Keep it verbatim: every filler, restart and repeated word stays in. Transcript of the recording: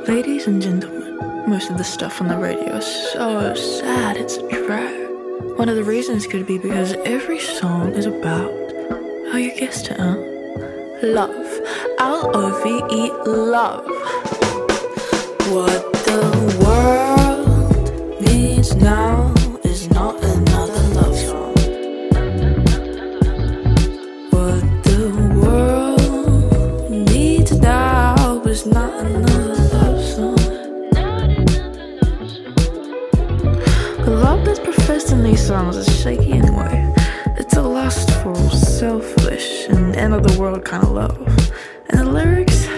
Ladies and gentlemen, most of the stuff on the radio is so sad, it's a drag. One of the reasons could be because every song is about, oh, you guessed it, huh? Love. L O V E, love. What the world needs now is not another love song. What the world needs now is not another love song. The love that's professed in these songs is shaky anyway. It's a lustful, selfish, and end of the world kind of love. And the lyrics